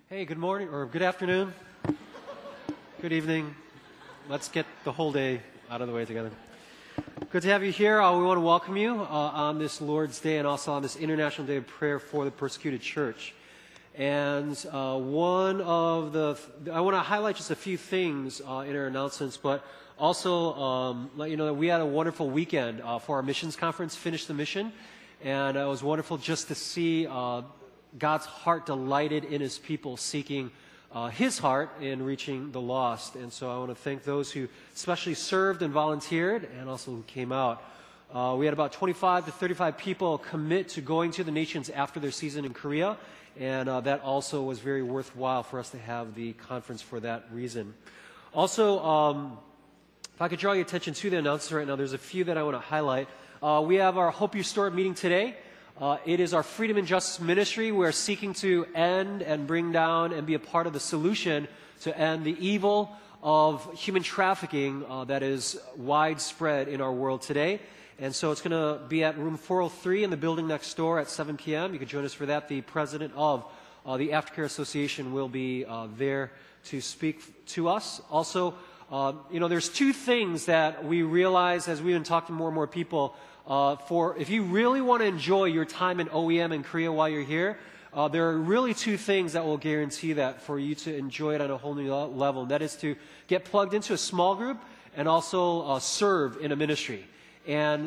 Hey, good morning, or good afternoon, good evening. Let's get the whole day out of the way together. Good to have you here. We want to welcome you on this Lord's Day and also on this International Day of Prayer for the Persecuted Church. And I want to highlight just a few things in our announcements, but also let you know that we had a wonderful weekend for our missions conference, Finish the Mission. And it was wonderful just to see God's heart delighted in His people, seeking His heart in reaching the lost. And so I want to thank those who especially served and volunteered and also who came out. We had about 25 to 35 people commit to going to the nations after their season in Korea. And that also was very worthwhile for us to have the conference for that reason. Also, if I could draw your attention to the announcements right now, there's a few that I want to highlight. We have our Hope You Restored meeting today. It is our Freedom and Justice Ministry. We are seeking to end and bring down and be a part of the solution to end the evil of human trafficking that is widespread in our world today. And so it's going to be at room 403 in the building next door at 7 p.m. You can join us for that. The president of the Aftercare Association will be there to speak to us. Also, there's two things that we realize as we've been talking to more and more people. If you really want to enjoy your time in OEM in Korea while you're here, there are really two things that will guarantee that for you to enjoy it on a whole new level. And that is to get plugged into a small group and also serve in a ministry. And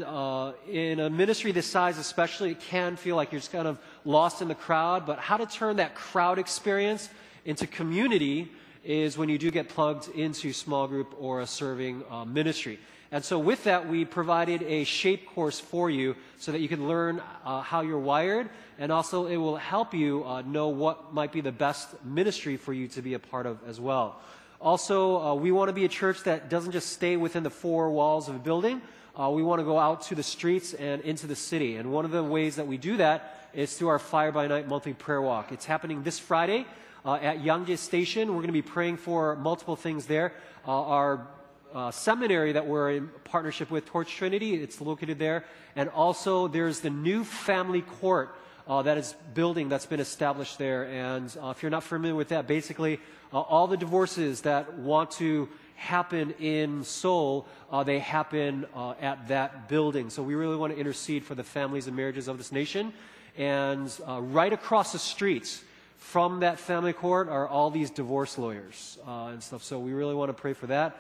in a ministry this size especially, it can feel like you're just kind of lost in the crowd. But how to turn that crowd experience into community is when you do get plugged into small group or a serving ministry. And so with that, we provided a shape course for you so that you can learn how you're wired, and also it will help you know what might be the best ministry for you to be a part of as well. Also, we want to be a church that doesn't just stay within the four walls of a building. We want to go out to the streets and into the city. And one of the ways that we do that is through our Fire by Night monthly prayer walk. It's happening this Friday at Yangjae Station. We're going to be praying for multiple things there. Our seminary that we're in partnership with, Torch Trinity, it's located there. And also there's the new family court that is building that's been established there. And if you're not familiar with that, basically all the divorces that want to happen in Seoul, they happen at that building. So we really want to intercede for the families and marriages of this nation. And right across the streets from that family court are all these divorce lawyers and stuff. So we really want to pray for that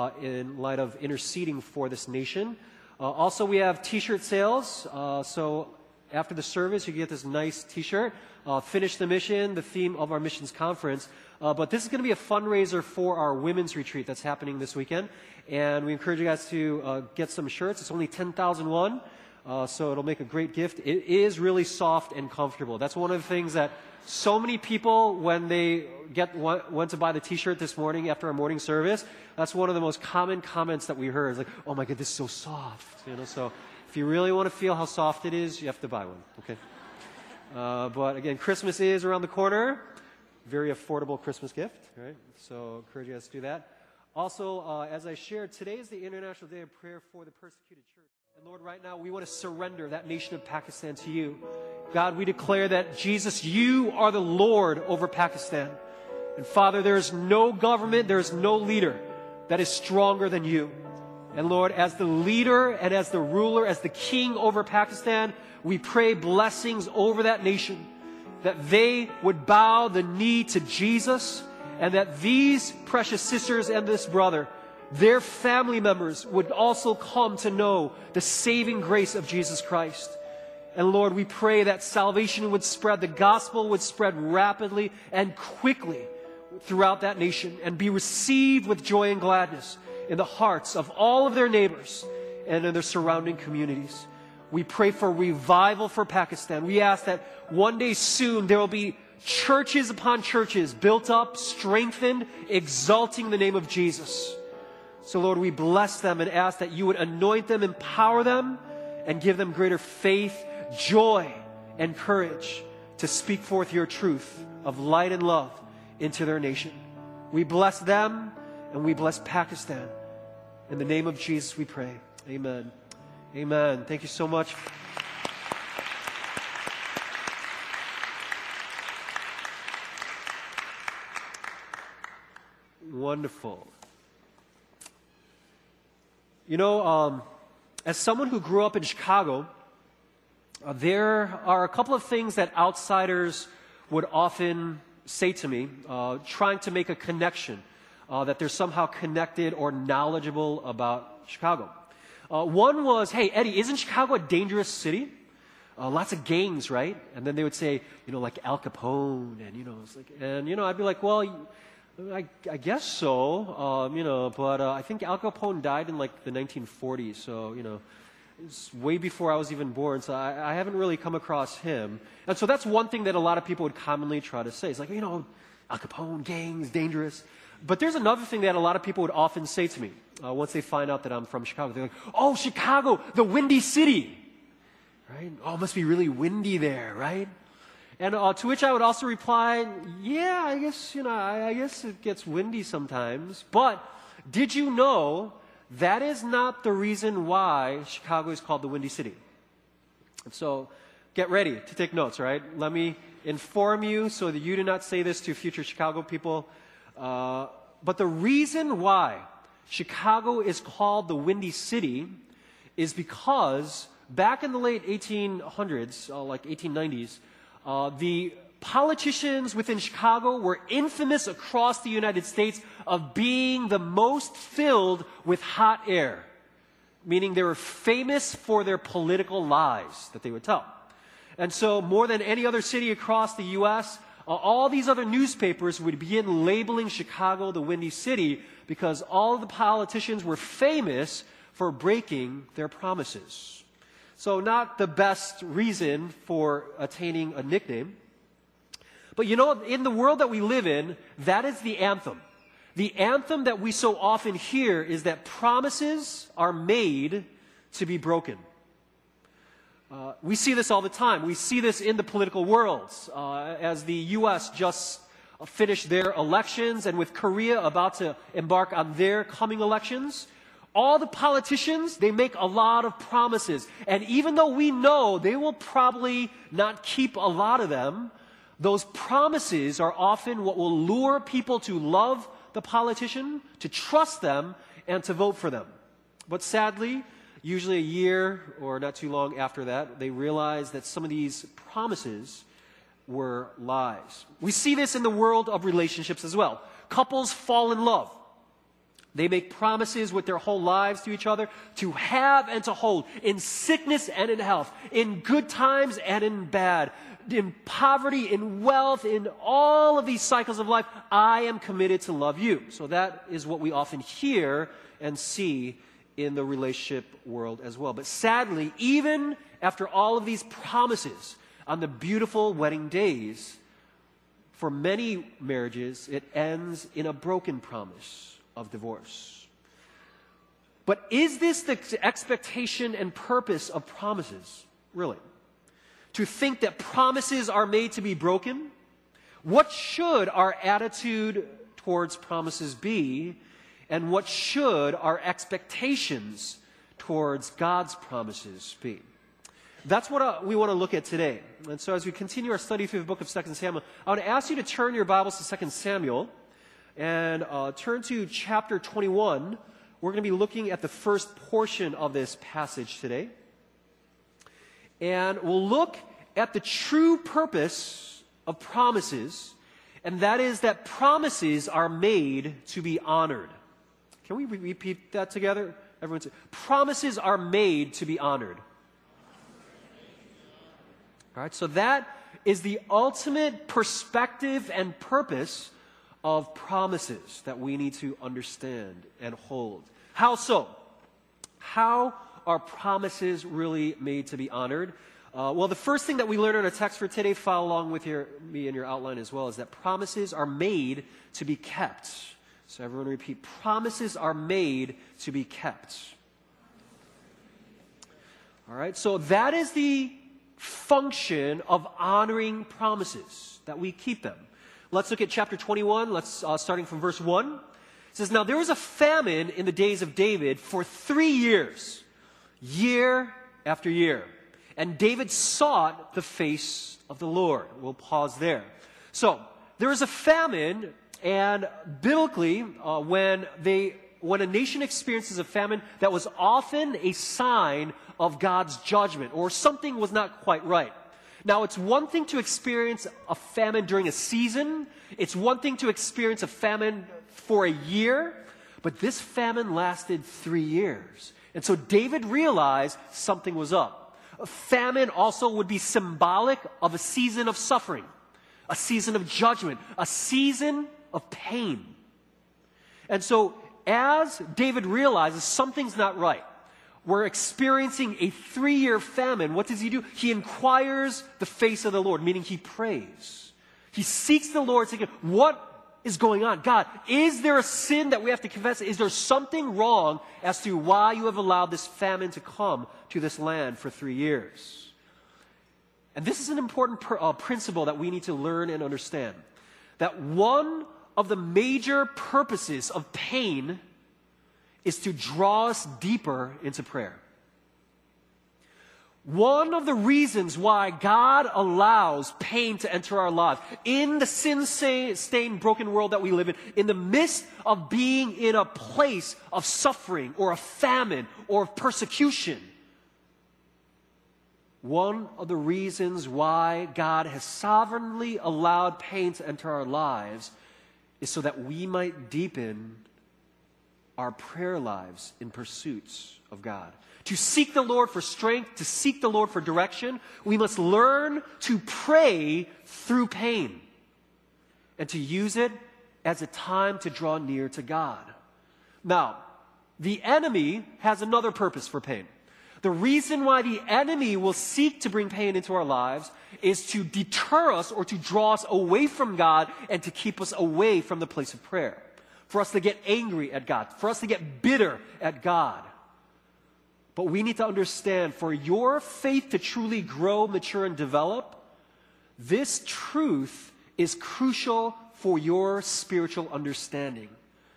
in light of interceding for this nation. Also, we have T-shirt sales. So after the service, you get this nice T-shirt. Finish the Mission, the theme of our missions conference. But this is going to be a fundraiser for our women's retreat that's happening this weekend. And we encourage you guys to get some shirts. It's only 10,000 won. So it'll make a great gift. It is really soft and comfortable. That's one of the things that so many people, when they went to buy the T-shirt this morning after our morning service, that's one of the most common comments that we heard. It's like, oh my God, this is so soft. So if you really want to feel how soft it is, you have to buy one. Okay. But again, Christmas is around the corner. Very affordable Christmas gift, right? So I encourage you guys to do that. Also, as I shared, today is the International Day of Prayer for the Persecuted Church. And Lord, right now we want to surrender that nation of Pakistan to you. God, we declare that, Jesus, you are the Lord over Pakistan. And Father, there is no government, there is no leader that is stronger than you. And Lord, as the leader and as the ruler, as the king over Pakistan, we pray blessings over that nation, that they would bow the knee to Jesus, and that these precious sisters and this brother, their family members, would also come to know the saving grace of Jesus Christ. And Lord, we pray that salvation would spread, the gospel would spread rapidly and quickly throughout that nation and be received with joy and gladness in the hearts of all of their neighbors and in their surrounding communities. We pray for revival for Pakistan. We ask that one day soon there will be churches upon churches built up, strengthened, exalting the name of Jesus. So Lord, we bless them and ask that you would anoint them, empower them, and give them greater faith, joy, and courage to speak forth your truth of light and love into their nation. We bless them and we bless Pakistan. In the name of Jesus we pray. Amen. Amen. Thank you so much. Wonderful. You know, as someone who grew up in Chicago, there are a couple of things that outsiders would often say to me, trying to make a connection, that they're somehow connected or knowledgeable about Chicago. One was, hey, Eddie, isn't Chicago a dangerous city? Lots of gangs, right? And then they would say, like Al Capone, and, it's like, and, I'd be like, well, I guess so, but I think Al Capone died in like the 1940s, so, it's way before I was even born, so I haven't really come across him. And so that's one thing that a lot of people would commonly try to say. It's like, Al Capone, gangs, dangerous. But there's another thing that a lot of people would often say to me once they find out that I'm from Chicago. They're like, oh, Chicago, the windy city, right? Oh, it must be really windy there, right? And to which I would also reply, yeah, I guess, I guess it gets windy sometimes. But did you know that is not the reason why Chicago is called the Windy City? And so get ready to take notes, right? Let me inform you so that you do not say this to future Chicago people. But the reason why Chicago is called the Windy City is because back in the late 1800s, like 1890s, the politicians within Chicago were infamous across the United States of being the most filled with hot air, meaning they were famous for their political lies that they would tell. And so more than any other city across the U.S., all these other newspapers would begin labeling Chicago the Windy City because all of the politicians were famous for breaking their promises. So not the best reason for attaining a nickname. But in the world that we live in, that is the anthem. The anthem that we so often hear is that promises are made to be broken. We see this all the time. We see this in the political world. As the U.S. just finished their elections, and with Korea about to embark on their coming elections, all the politicians, they make a lot of promises. And even though we know they will probably not keep a lot of them, those promises are often what will lure people to love the politician, to trust them, and to vote for them. But sadly, usually a year or not too long after that, they realize that some of these promises were lies. We see this in the world of relationships as well. Couples fall in love. They make promises with their whole lives to each other to have and to hold in sickness and in health, in good times and in bad, in poverty, in wealth, in all of these cycles of life. I am committed to love you. So that is what we often hear and see in the relationship world as well. But sadly, even after all of these promises on the beautiful wedding days, for many marriages, it ends in a broken promise of divorce. But is this the expectation and purpose of promises, really? To think that promises are made to be broken? What should our attitude towards promises be? And what should our expectations towards God's promises be? That's what we want to look at today. And so as we continue our study through the book of 2 Samuel, I want to ask you to turn your Bibles to 2 Samuel and turn to chapter 21. We're going to be looking at the first portion of this passage today. And we'll look at the true purpose of promises, and that is that promises are made to be honored. Can we repeat that together? Everyone say, promises are made to be honored. All right, so that is the ultimate perspective and purpose of promises that we need to understand and hold. How so? How are promises really made to be honored? Well, the first thing that we learn in our text for today, follow along with me in your outline as well, is that promises are made to be kept. So everyone repeat, promises are made to be kept. All right, so that is the function of honoring promises, that we keep them. Let's look at chapter 21, starting from verse 1. It says, now there was a famine in the days of David for 3 years, year after year. And David sought the face of the Lord. We'll pause there. So, there was a famine And biblically, when a nation experiences a famine, that was often a sign of God's judgment, or something was not quite right. Now, it's one thing to experience a famine during a season. It's one thing to experience a famine for a year. But this famine lasted 3 years. And so David realized something was up. A famine also would be symbolic of a season of suffering, a season of judgment, a season of pain. And so as David realizes something's not right, we're experiencing a 3-year famine, what does he do? He inquires the face of the Lord, meaning he prays. He seeks the Lord, saying, what is going on? God, is there a sin that we have to confess? Is there something wrong as to why you have allowed this famine to come to this land for 3 years? And this is an important principle that we need to learn and understand. That one of the major purposes of pain is to draw us deeper into prayer. One of the reasons why God allows pain to enter our lives, in the sin-stained, broken world that we live in the midst of being in a place of suffering or a famine or persecution, one of the reasons why God has sovereignly allowed pain to enter our lives is so that we might deepen our prayer lives in pursuits of God. To seek the Lord for strength, to seek the Lord for direction, we must learn to pray through pain and to use it as a time to draw near to God. Now, the enemy has another purpose for pain. The reason why the enemy will seek to bring pain into our lives is to deter us or to draw us away from God and to keep us away from the place of prayer. For us to get angry at God, for us to get bitter at God. But we need to understand, for your faith to truly grow, mature, and develop, this truth is crucial for your spiritual understanding.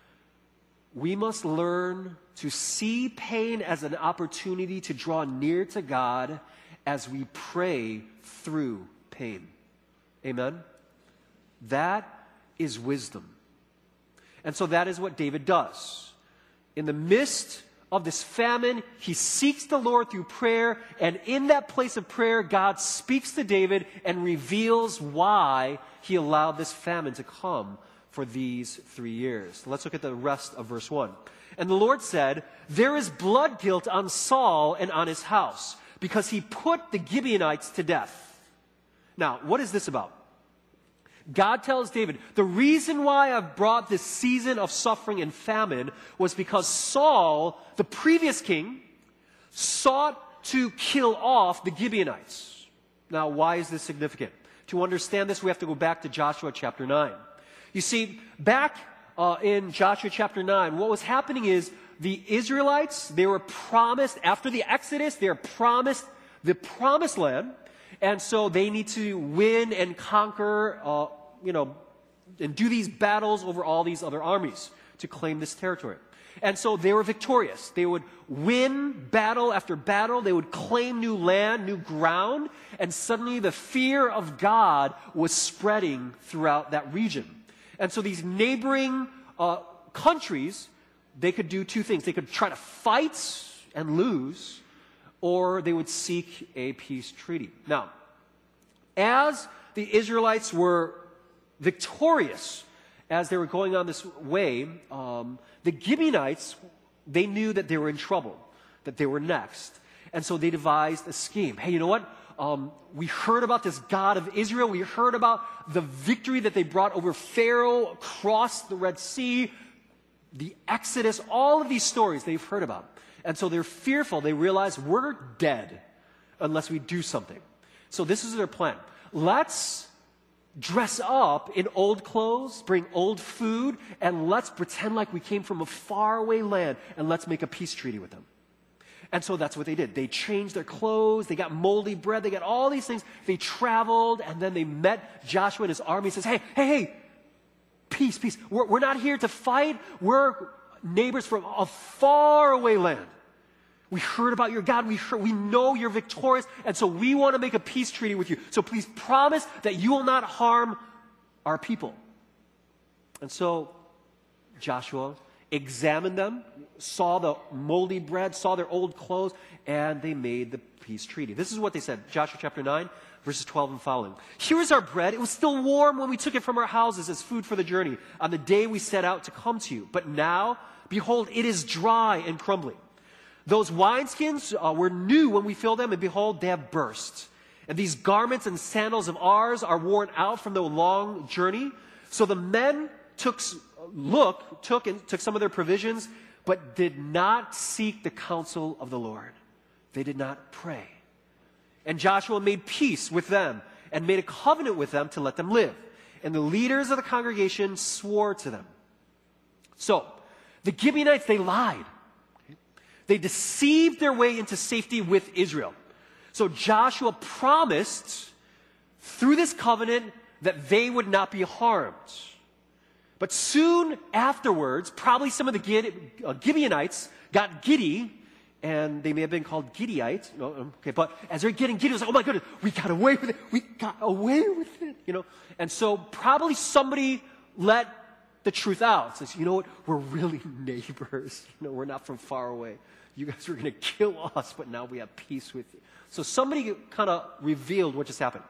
We must learn to see pain as an opportunity to draw near to God as we pray through pain. Amen? That is wisdom. And so that is what David does. In the midst of this famine, he seeks the Lord through prayer, and in that place of prayer, God speaks to David and reveals why he allowed this famine to come for these 3 years. Let's look at the rest of verse 1. And the Lord said, "There is blood guilt on Saul and on his house, because he put the Gibeonites to death." Now, what is this about? God tells David, the reason why I've brought this season of suffering and famine was because Saul, the previous king, sought to kill off the Gibeonites. Now, why is this significant? To understand this, we have to go back to Joshua chapter 9. You see, back in Joshua chapter 9, what was happening is the Israelites, they were promised, after the Exodus, they were promised the promised land. And so they need to win and conquer, and do these battles over all these other armies to claim this territory. And so they were victorious. They would win battle after battle. They would claim new land, new ground. And suddenly the fear of God was spreading throughout that region. And so these neighboring countries, they could do two things. They could try to fight and lose, or they would seek a peace treaty. Now, as the Israelites were victorious, as they were going on this way, the Gibeonites, they knew that they were in trouble, that they were next. And so they devised a scheme. Hey, you know what? We heard about this God of Israel. We heard about the victory that they brought over Pharaoh, across the Red Sea, the Exodus, all of these stories they've heard about. And so they're fearful. They realize we're dead unless we do something. So this is their plan. Let's dress up in old clothes, bring old food, and let's pretend like we came from a faraway land, and let's make a peace treaty with them. And so that's what they did. They changed their clothes, they got moldy bread, they got all these things. They traveled, and then they met Joshua and his army. He says, hey, peace. We're not here to fight. We're neighbors from a faraway land. We heard about your God. We know you're victorious, and so we want to make a peace treaty with you. So please promise that you will not harm our people. And so Joshua examined them, saw the moldy bread, saw their old clothes, and they made the peace treaty. This is what they said, Joshua chapter 9, verses 12 and following. Here is our bread. It was still warm when we took it from our houses as food for the journey on the day we set out to come to you. But now, behold, it is dry and crumbling. Those wineskins were new when we filled them, and behold, they have burst. And these garments and sandals of ours are worn out from the long journey. So the men took some of their provisions, but did not seek the counsel of the Lord. They did not pray. And Joshua made peace with them and made a covenant with them to let them live. And the leaders of the congregation swore to them. So, the Gibeonites, they lied. They deceived their way into safety with Israel. So Joshua promised through this covenant that they would not be harmed. But soon afterwards, probably some of the Gibeonites got giddy, and they may have been called Gideonites. Okay, but as they're getting giddy, it was like, oh my goodness, we got away with it. We got away with it, And so probably somebody let the truth out. Says, you know what? We're really neighbors. We're not from far away. You guys were going to kill us, but now we have peace with you. So somebody kind of revealed what just happened.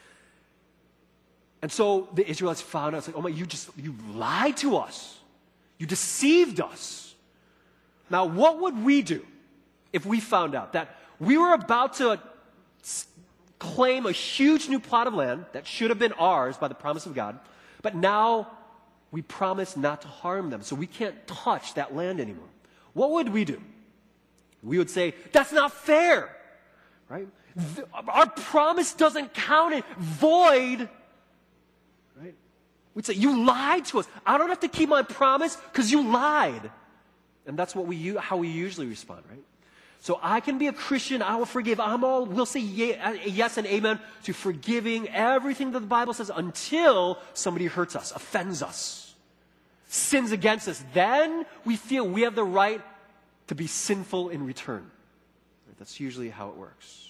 And so the Israelites found out, it's like, oh my, you lied to us. You deceived us. Now, what would we do if we found out that we were about to claim a huge new plot of land that should have been ours by the promise of God, but now we promise not to harm them, so we can't touch that land anymore? What would we do? We would say, that's not fair, right? Our promise doesn't count, it void. Right? We'd say, you lied to us. I don't have to keep my promise because you lied. And that's how we usually respond, right? So I can be a Christian, I will forgive. We'll say yes and amen to forgiving everything that the Bible says until somebody hurts us, offends us, sins against us. Then we feel we have the right to be sinful in return. Right? That's usually how it works.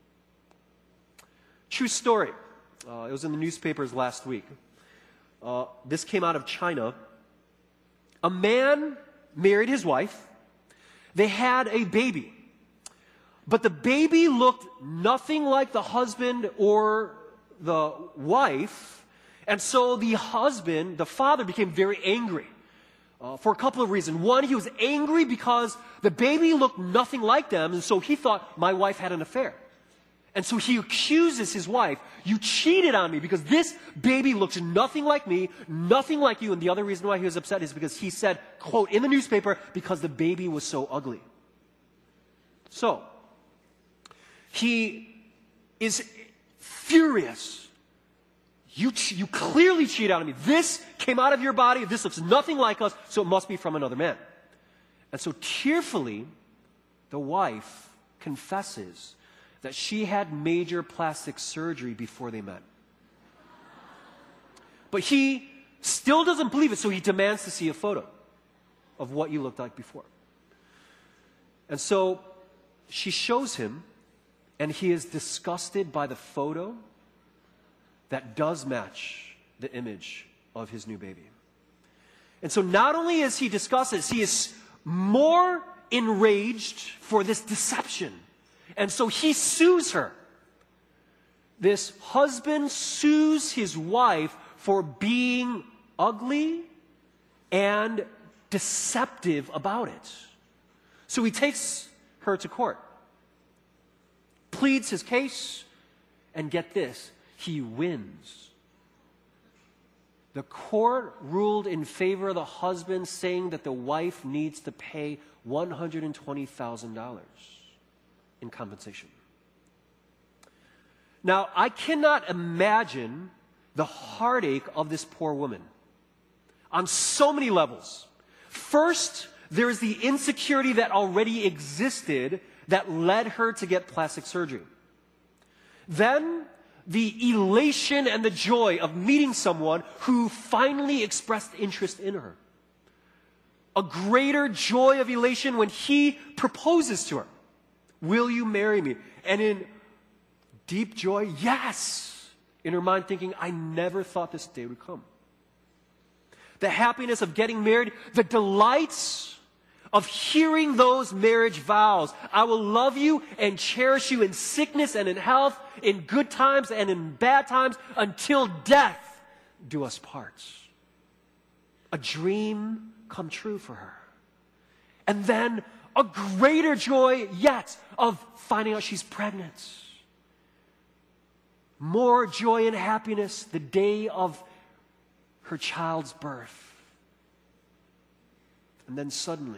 True story. It was in the newspapers last week. This came out of China. A man married his wife. They had a baby. But the baby looked nothing like the husband or the wife. And so the husband, the father, became very angry for a couple of reasons. One, he was angry because the baby looked nothing like them. And so he thought, my wife had an affair. And so he accuses his wife, you cheated on me because this baby looks nothing like me, nothing like you. And the other reason why he was upset is because he said, quote, in the newspaper, because the baby was so ugly. So, he is furious. You clearly cheated on me. This came out of your body. This looks nothing like us, so it must be from another man. And so tearfully, the wife confesses that she had major plastic surgery before they met. But he still doesn't believe it, so he demands to see a photo of what you looked like before. And so she shows him, and he is disgusted by the photo that does match the image of his new baby. And so not only is he disgusted, he is more enraged for this deception. And so he sues her. This husband sues his wife for being ugly and deceptive about it. So he takes her to court, pleads his case, and get this, he wins. The court ruled in favor of the husband, saying that the wife needs to pay $120,000 in compensation. Now, I cannot imagine the heartache of this poor woman on so many levels. First, there is the insecurity that already existed that led her to get plastic surgery. Then, the elation and the joy of meeting someone who finally expressed interest in her. A greater joy of elation when he proposes to her. Will you marry me? And in deep joy, yes. In her mind thinking, I never thought this day would come. the happiness of getting married, the delights of hearing those marriage vows. I will love you and cherish you in sickness and in health, in good times and in bad times, until death do us part. A dream come true for her. And then a greater joy yet of finding out she's pregnant. More joy and happiness the day of her child's birth. And then suddenly,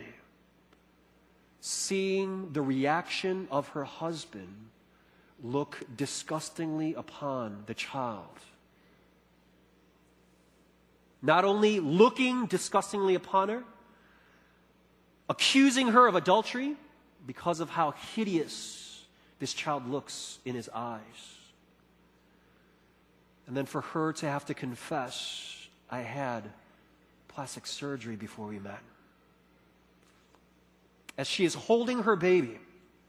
seeing the reaction of her husband look disgustingly upon the child. Not only looking disgustingly upon her, accusing her of adultery because of how hideous this child looks in his eyes. And then for her to have to confess, I had plastic surgery before we met. As she is holding her baby,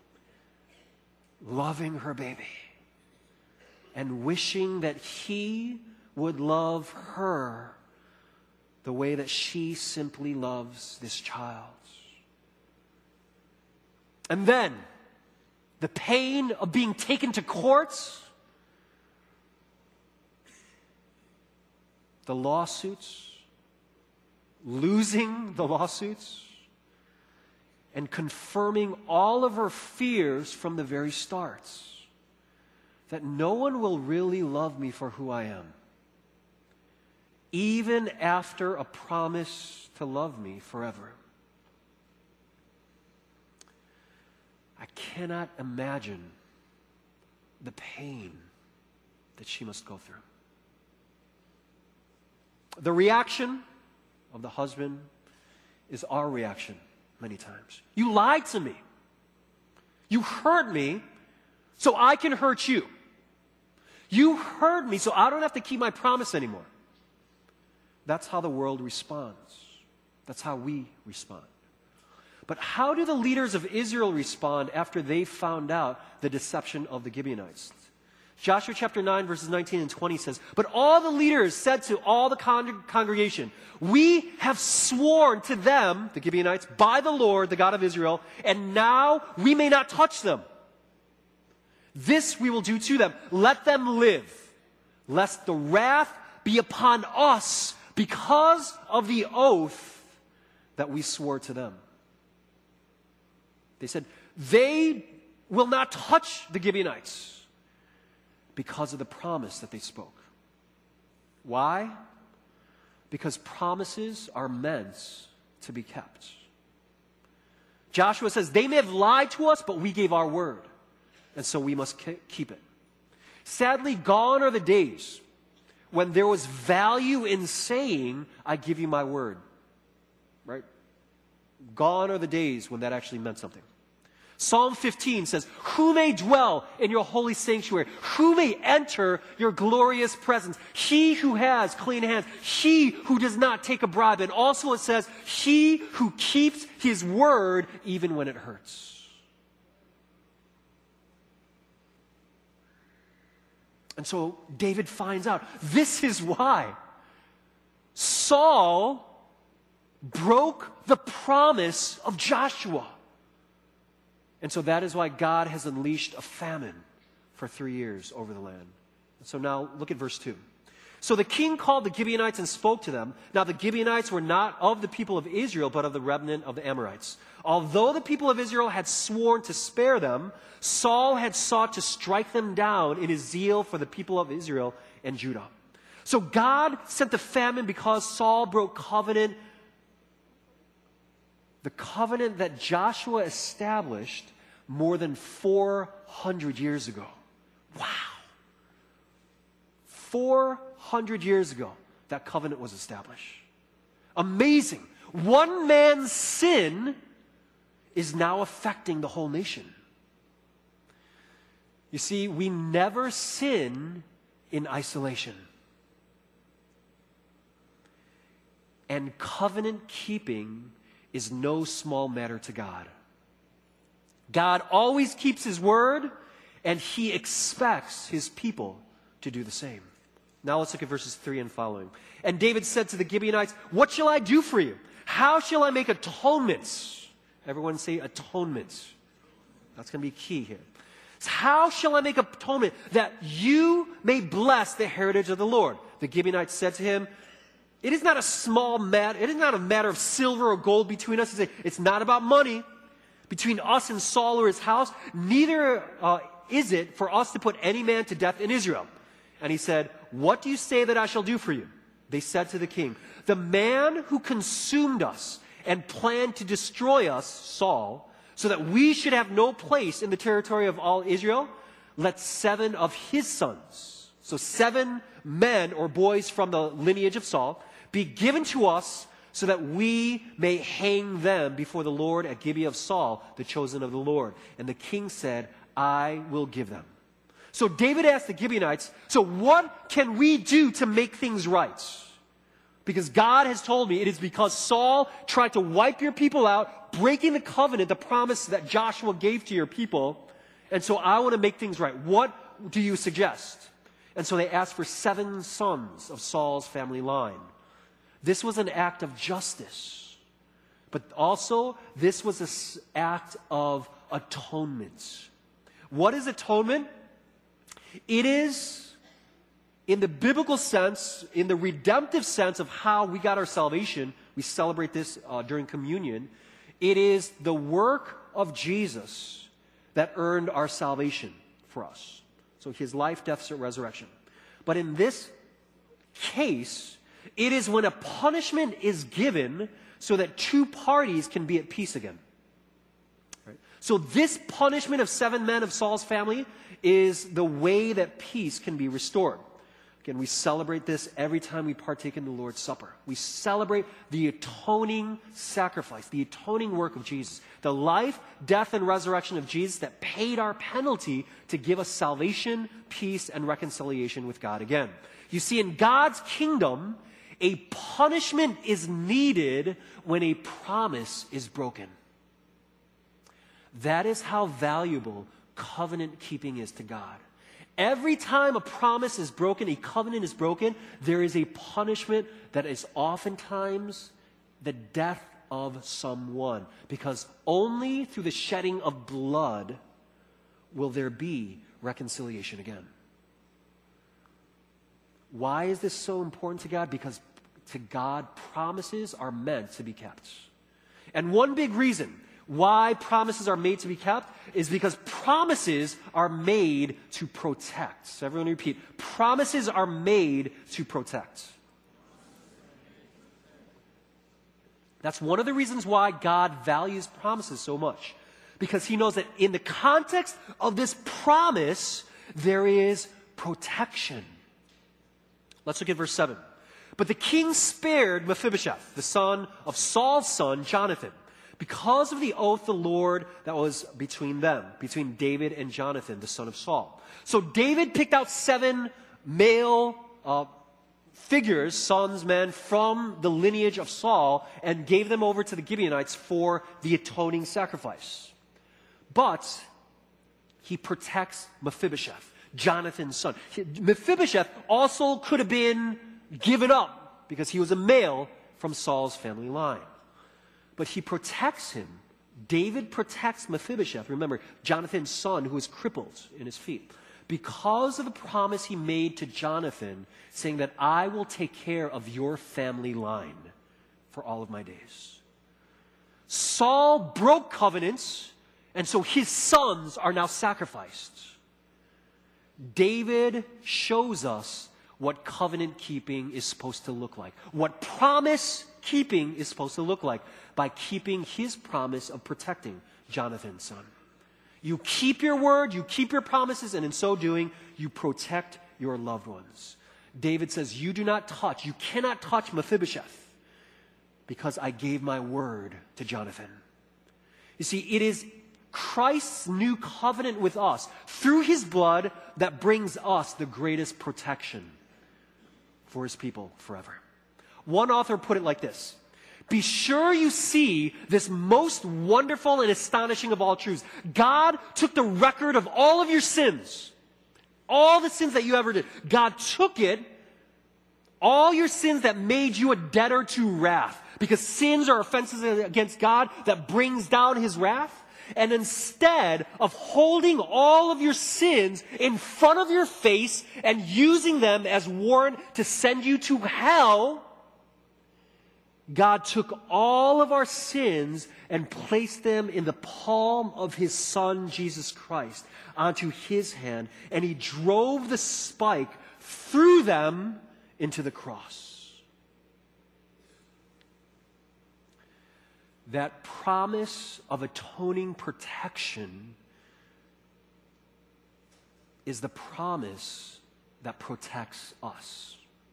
loving her baby, and wishing that he would love her the way that she simply loves this child. And then, the pain of being taken to court, the lawsuits, losing the lawsuits, and confirming all of her fears from the very start, that no one will really love me for who I am, even after a promise to love me forever. I cannot imagine the pain that she must go through. The reaction of the husband is our reaction many times. You lied to me. You hurt me so I can hurt you. You hurt me so I don't have to keep my promise anymore. That's how the world responds. That's how we respond. But how do the leaders of Israel respond after they found out the deception of the Gibeonites? Joshua chapter 9, verses 19 and 20 says, "But all the leaders said to all the congregation, 'We have sworn to them,'" the Gibeonites, "'by the Lord, the God of Israel, and now we may not touch them. This we will do to them. Let them live, lest the wrath be upon us because of the oath that we swore to them.'" They said, they will not touch the Gibeonites because of the promise that they spoke. Why? Because promises are meant to be kept. Joshua says, they may have lied to us, but we gave our word, and so we must keep it. Sadly, gone are the days when there was value in saying, "I give you my word." Right? Gone are the days when that actually meant something. Psalm 15 says, "Who may dwell in your holy sanctuary? Who may enter your glorious presence? He who has clean hands, he who does not take a bribe." And also it says, "He who keeps his word even when it hurts." And so David finds out this is why Saul broke the promise of Joshua. And so that is why God has unleashed a famine for 3 years over the land. So now look at verse 2. "So the king called the Gibeonites and spoke to them. Now the Gibeonites were not of the people of Israel, but of the remnant of the Amorites. Although the people of Israel had sworn to spare them, Saul had sought to strike them down in his zeal for the people of Israel and Judah. So God sent the famine because Saul broke covenant, the covenant that Joshua established more than 400 years ago. Wow. 400 years ago, that covenant was established. Amazing. One man's sin is now affecting the whole nation. You see, we never sin in isolation. And covenant keeping is no small matter to God. God always keeps his word, and he expects his people to do the same. Now let's look at verses 3 and following. And David said to the Gibeonites, "What shall I do for you? How shall I make atonements?" Everyone say atonements. That's going to be key here. "How shall I make atonement that you may bless the heritage of the Lord?" The Gibeonites said to him, "It is not a small matter. It is not a matter of silver or gold between us." He said, "It's not about money between us and Saul or his house. Neither is it for us to put any man to death in Israel." And he said, "What do you say that I shall do for you?" They said to the king, "The man who consumed us and planned to destroy us, Saul, so that we should have no place in the territory of all Israel, let 7 of his sons," so 7 men or boys from the lineage of Saul, "be given to us so that we may hang them before the Lord at Gibeah of Saul, the chosen of the Lord." And the king said, "I will give them." So David asked the Gibeonites, "So what can we do to make things right? Because God has told me it is because Saul tried to wipe your people out, breaking the covenant, the promise that Joshua gave to your people. And so I want to make things right. What do you suggest?" And so they asked for 7 sons of Saul's family line. This was an act of justice. But also, this was an act of atonement. What is atonement? It is, in the biblical sense, in the redemptive sense of how we got our salvation, we celebrate this during communion, it is the work of Jesus that earned our salvation for us. So his life, death, resurrection. But in this case, it is when a punishment is given so that 2 parties can be at peace again. Right? So this punishment of 7 men of Saul's family is the way that peace can be restored. Again, we celebrate this every time we partake in the Lord's Supper. We celebrate the atoning sacrifice, the atoning work of Jesus, the life, death, and resurrection of Jesus that paid our penalty to give us salvation, peace, and reconciliation with God again. You see, in God's kingdom, a punishment is needed when a promise is broken. That is how valuable covenant keeping is to God. Every time a promise is broken, a covenant is broken, there is a punishment that is oftentimes the death of someone. Because only through the shedding of blood will there be reconciliation again. Why is this so important to God? Because to God, promises are meant to be kept. And one big reason why promises are made to be kept is because promises are made to protect. So everyone repeat. Promises are made to protect. That's one of the reasons why God values promises so much. Because he knows that in the context of this promise, there is protection. Let's look at verse 7. "But the king spared Mephibosheth, the son of Saul's son, Jonathan, because of the oath of the Lord that was between them," between David and Jonathan, the son of Saul. So David picked out 7 male figures, sons, men, from the lineage of Saul and gave them over to the Gibeonites for the atoning sacrifice. But he protects Mephibosheth, Jonathan's son. Mephibosheth also could have been given up because he was a male from Saul's family line. But he protects him. David protects Mephibosheth. Remember, Jonathan's son who was crippled in his feet. Because of the promise he made to Jonathan, saying that I will take care of your family line for all of my days. Saul broke covenants, and so his sons are now sacrificed. David shows us what covenant keeping is supposed to look like. What promise keeping is supposed to look like by keeping his promise of protecting Jonathan's son. You keep your word, you keep your promises, and in so doing, you protect your loved ones. David says, you cannot touch Mephibosheth because I gave my word to Jonathan. You see, it is Christ's new covenant with us through his blood that brings us the greatest protection for his people forever. One author put it like this: be sure you see this most wonderful and astonishing of all truths. God took the record of all of your sins, all the sins that you ever did. God took it All your sins that made you a debtor to wrath, because sins are offenses against God that brings down his wrath. And instead of holding all of your sins in front of your face and using them as warrant to send you to hell, God took all of our sins and placed them in the palm of his Son, Jesus Christ, onto his hand, and he drove the spike through them into the cross. That promise of atoning protection is the promise that protects us.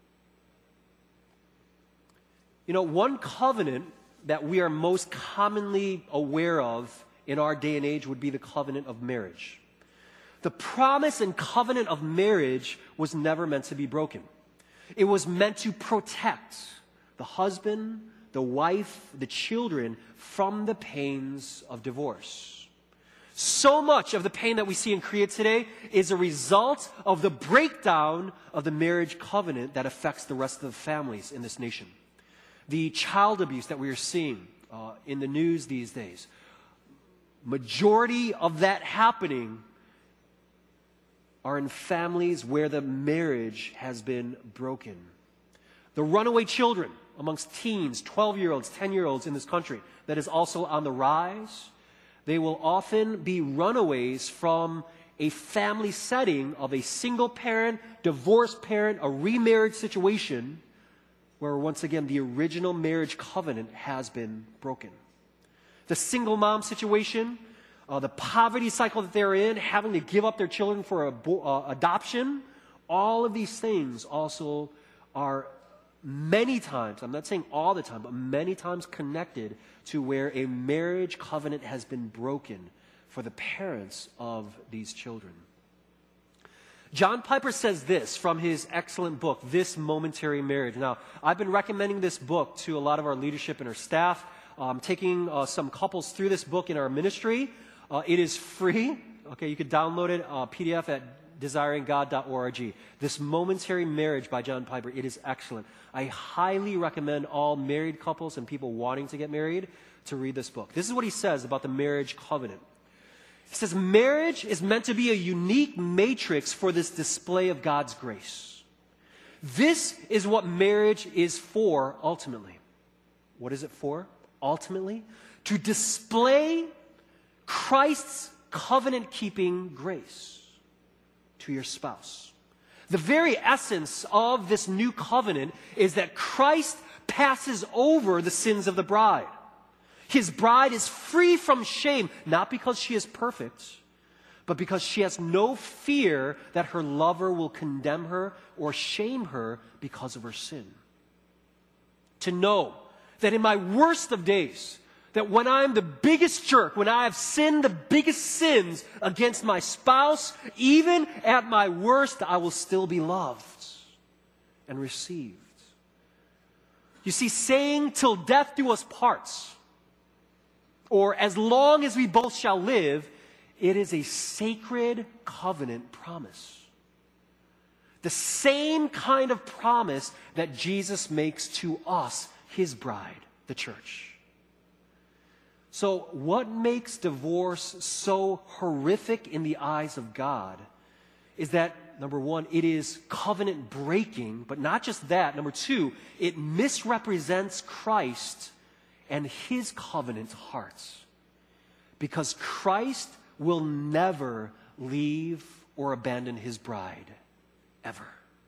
You know, one covenant that we are most commonly aware of in our day and age would be the covenant of marriage. The promise and covenant of marriage was never meant to be broken. It was meant to protect the husband, the wife, the children from the pains of divorce. So much of the pain that we see in Korea today is a result of the breakdown of the marriage covenant that affects the rest of the families in this nation. The child abuse that we are seeing in the news these days, majority of that happening are in families where the marriage has been broken. The runaway children amongst teens, 12-year-olds, 10-year-olds in this country, that is also on the rise. They will often be runaways from a family setting of a single parent, divorced parent, a remarriage situation where once again the original marriage covenant has been broken. The single mom situation, the poverty cycle that they're in, having to give up their children for adoption, all of these things also are many times, I'm not saying all the time, but many times connected to where a marriage covenant has been broken for the parents of these children. John Piper says this from his excellent book, This Momentary Marriage. Now, I've been recommending this book to a lot of our leadership and our staff. Taking some couples through this book in our ministry. It is free. Okay, you can download it, PDF at desiringgod.org. This Momentary Marriage by John Piper. It is excellent. I highly recommend all married couples and people wanting to get married to read this book. This is what he says about the marriage covenant. He says, marriage is meant to be a unique matrix for this display of God's grace. This is what marriage is for ultimately. What is it for? Ultimately, to display Christ's covenant-keeping grace to your spouse. The very essence of this new covenant is that Christ passes over the sins of the bride. His bride is free from shame, not because she is perfect, but because she has no fear that her lover will condemn her or shame her because of her sin. To know that in my worst of days, that when I'm the biggest jerk, when I have sinned the biggest sins against my spouse, even at my worst, I will still be loved and received. You see, saying till death do us parts, or as long as we both shall live, it is a sacred covenant promise. The same kind of promise that Jesus makes to us, his bride, the church. So what makes divorce so horrific in the eyes of God is that, number one, it is covenant breaking, but not just that. Number two, it misrepresents Christ and his covenant hearts. Because Christ will never leave or abandon his bride, ever.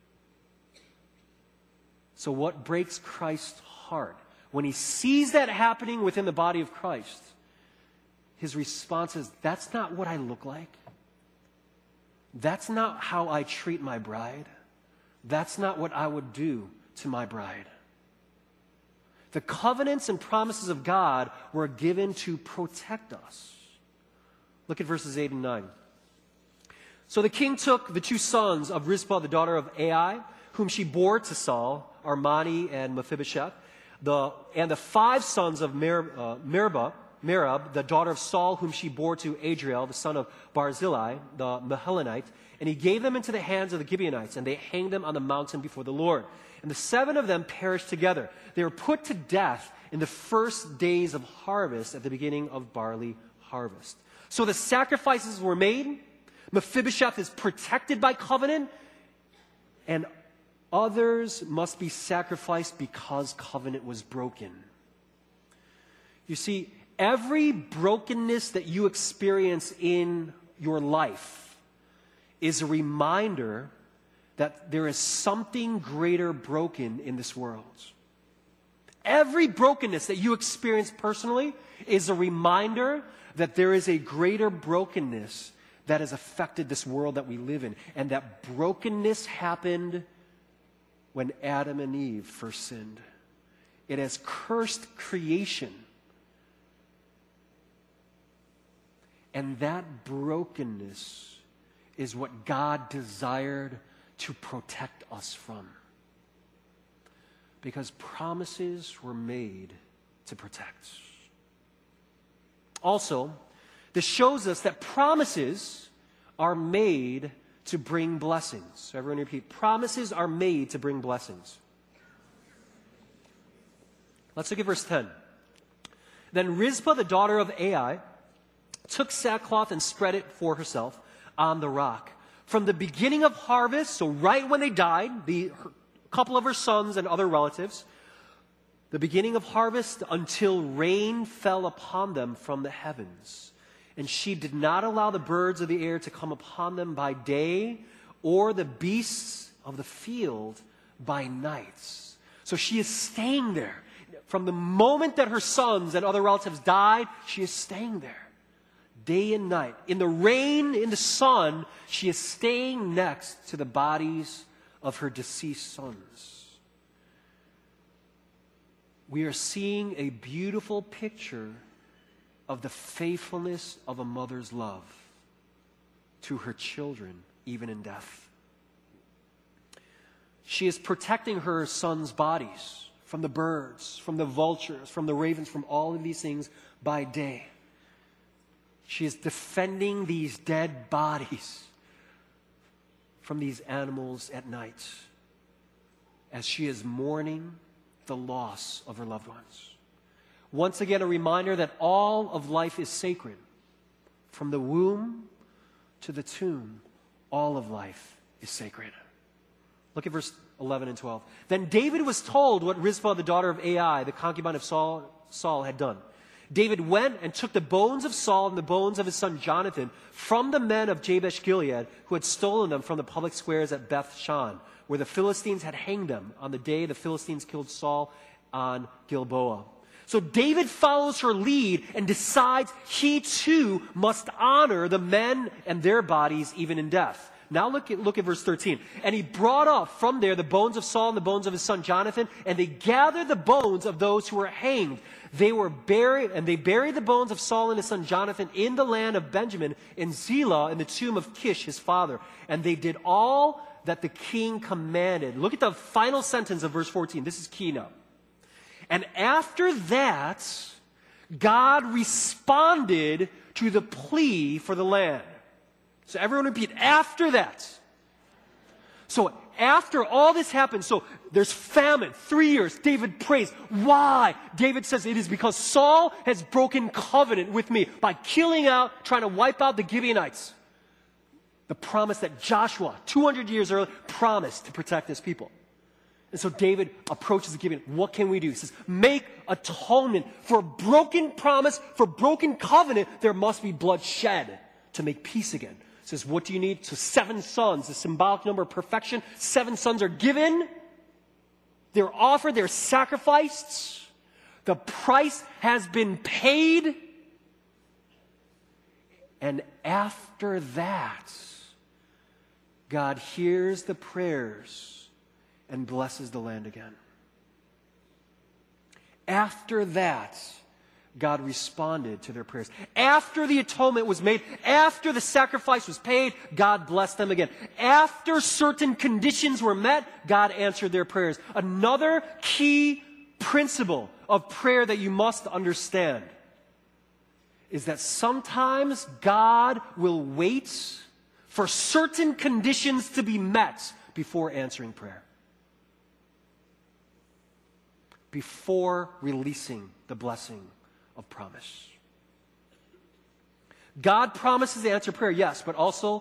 So what breaks Christ's heart? When he sees that happening within the body of Christ, his response is, that's not what I look like. That's not how I treat my bride. That's not what I would do to my bride. The covenants and promises of God were given to protect us. Look at verses 8 and 9. So the king took the two sons of Rizpah, the daughter of Ai, whom she bore to Saul, Armani and Mephibosheth, and the 5 sons of Merab, the daughter of Saul, whom she bore to Adriel, the son of Barzillai, the Mahelonite, and he gave them into the hands of the Gibeonites, and they hanged them on the mountain before the Lord. and the 7 of them perished together. They were put to death in the first days of harvest at the beginning of barley harvest. So the sacrifices were made. Mephibosheth is protected by covenant, and others must be sacrificed because covenant was broken. You see, every brokenness that you experience in your life is a reminder that there is something greater broken in this world. Every brokenness that you experience personally is a reminder that there is a greater brokenness that has affected this world that we live in. And that brokenness happened when Adam and Eve first sinned. It has cursed creation. And that brokenness is what God desired to protect us from. Because promises were made to protect. Also, this shows us that promises are made to bring blessings. So everyone repeat, promises are made to bring blessings. Let's look at verse 10. Then Rizpah, the daughter of Ai, took sackcloth and spread it for herself on the rock. From the beginning of harvest, so right when they died, a couple of her sons and other relatives, the beginning of harvest until rain fell upon them from the heavens. And she did not allow the birds of the air to come upon them by day, or the beasts of the field by nights. So she is staying there. From the moment that her sons and other relatives died, she is staying there. Day and night. In the rain, in the sun, she is staying next to the bodies of her deceased sons. We are seeing a beautiful picture of the faithfulness of a mother's love to her children, even in death. She is protecting her sons' bodies from the birds, from the vultures, from the ravens, from all of these things by day. She is defending these dead bodies from these animals at night as she is mourning the loss of her loved ones. Once again, a reminder that all of life is sacred. From the womb to the tomb, all of life is sacred. Look at verse 11 and 12. Then David was told what Rizpah, the daughter of Ai, the concubine of Saul had done. David went and took the bones of Saul and the bones of his son Jonathan from the men of Jabesh Gilead, who had stolen them from the public squares at Beth Shan, where the Philistines had hanged them on the day the Philistines killed Saul on Gilboa. So David follows her lead and decides he too must honor the men and their bodies even in death. Now look at verse 13. And he brought up from there the bones of Saul and the bones of his son Jonathan, and they gathered the bones of those who were hanged. They were buried, and they buried the bones of Saul and his son Jonathan in the land of Benjamin, in Zelah, in the tomb of Kish, his father. And they did all that the king commanded. Look at the final sentence of verse 14. This is key now. And after that, God responded to the plea for the land. So everyone repeat, after that. So after all this happened, so there's famine, 3 years, David prays. Why? David says it is because Saul has broken covenant with me by trying to wipe out the Gibeonites. The promise that Joshua, 200 years earlier, promised to protect his people. And so David approaches the Gibeonites. What can we do? He says, make atonement for a broken promise, for broken covenant. There must be blood shed to make peace again. He says, what do you need? So 7 sons, the symbolic number of perfection. 7 sons are given. They're offered. They're sacrificed. The price has been paid. And after that, God hears the prayers and blesses the land again. After that, God responded to their prayers. After the atonement was made, after the sacrifice was paid, God blessed them again. After certain conditions were met, God answered their prayers. Another key principle of prayer that you must understand is that sometimes God will wait for certain conditions to be met before answering prayer. before releasing the blessing of promise. God promises to answer prayer, yes, but also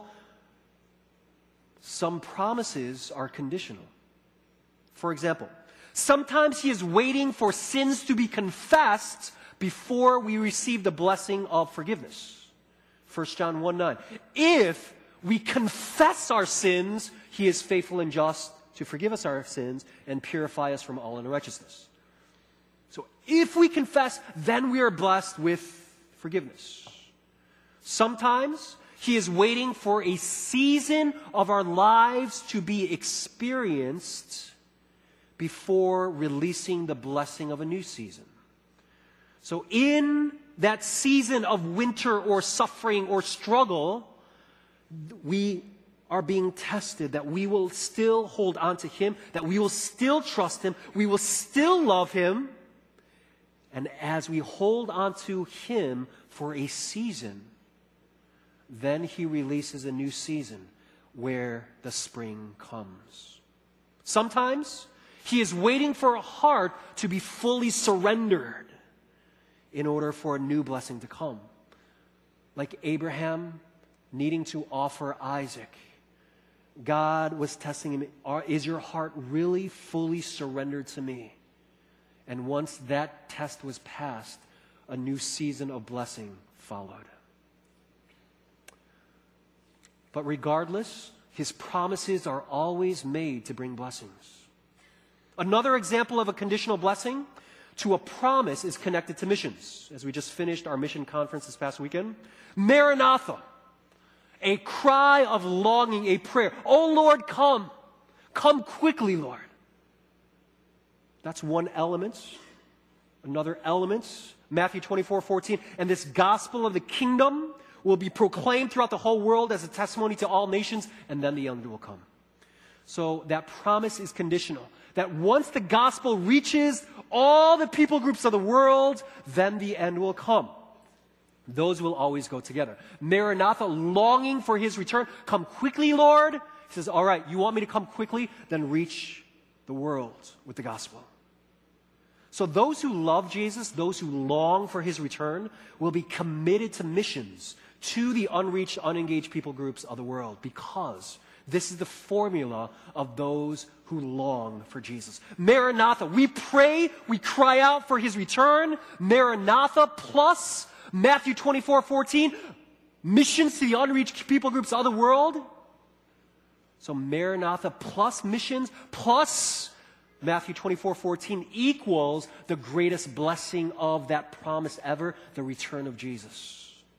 some promises are conditional. For example, sometimes He is waiting for sins to be confessed before we receive the blessing of forgiveness. 1 John 1:9. If we confess our sins, He is faithful and just to forgive us our sins and purify us from all unrighteousness. So if we confess, then we are blessed with forgiveness. Sometimes He is waiting for a season of our lives to be experienced before releasing the blessing of a new season. So in that season of winter or suffering or struggle, we are being tested, that we will still hold on to Him, that we will still trust Him, we will still love Him. And as we hold on to Him for a season, then He releases a new season where the spring comes. Sometimes He is waiting for a heart to be fully surrendered in order for a new blessing to come. Like Abraham needing to offer Isaac. God was testing him, is your heart really fully surrendered to me? And once that test was passed, a new season of blessing followed. But regardless, His promises are always made to bring blessings. Another example of a conditional blessing to a promise is connected to missions. As we just finished our mission conference this past weekend, Maranatha, a cry of longing, a prayer. Oh Lord, come. Come quickly, Lord. That's one element. Another element, Matthew 24:14, and this gospel of the kingdom will be proclaimed throughout the whole world as a testimony to all nations, and then the end will come. So that promise is conditional. That once the gospel reaches all the people groups of the world, then the end will come. Those will always go together. Maranatha, longing for His return. Come quickly, Lord. He says, all right, you want me to come quickly? Then reach the world with the gospel. So those who love Jesus, those who long for His return, will be committed to missions to the unreached, unengaged people groups of the world, because this is the formula of those who long for Jesus. Maranatha, we pray, we cry out for His return. Maranatha plus Matthew 24:14, missions to the unreached people groups of the world. So Maranatha plus missions plus Matthew 24:14 equals the greatest blessing of that promise ever, the return of Jesus.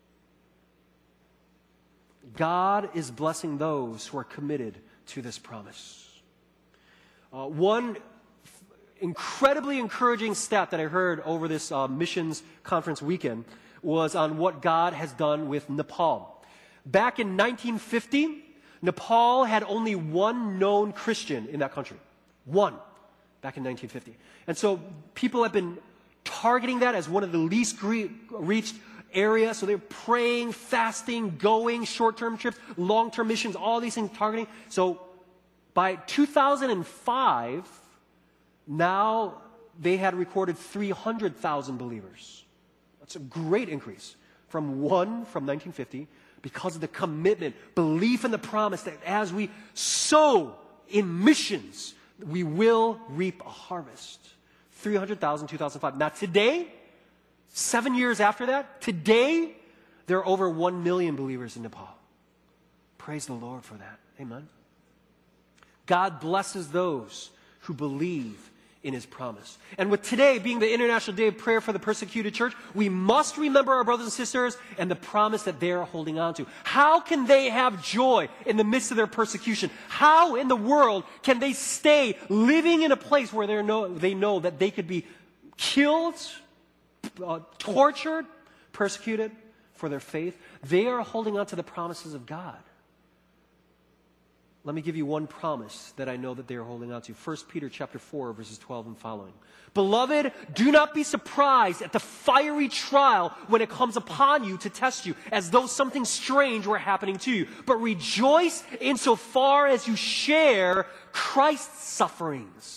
God is blessing those who are committed to this promise. One incredibly encouraging stat that I heard over this missions conference weekend was on what God has done with Nepal. Back in 1950, Nepal had only one known Christian in that country. One, back in 1950. And so people have been targeting that as one of the least reached areas. So they're praying, fasting, going, short-term trips, long-term missions, all these things targeting. So by 2005, now they had recorded 300,000 believers. That's a great increase from 1950, because of the commitment, belief in the promise that as we sow in missions, we will reap a harvest. 300,000, 2005. Now today, 7 years after that, today, there are over 1 million believers in Nepal. Praise the Lord for that. Amen. God blesses those who believe in His promise. And with today being the International Day of Prayer for the Persecuted Church, we must remember our brothers and sisters and the promise that they are holding on to. How can they have joy in the midst of their persecution? How in the world can they stay living in a place where they know that they could be killed, tortured, persecuted for their faith? They are holding on to the promises of God. Let me give you one promise that I know that they are holding on to. 1 Peter chapter 4, verses 12 and following. Beloved, do not be surprised at the fiery trial when it comes upon you to test you, as though something strange were happening to you. But rejoice insofar as you share Christ's sufferings,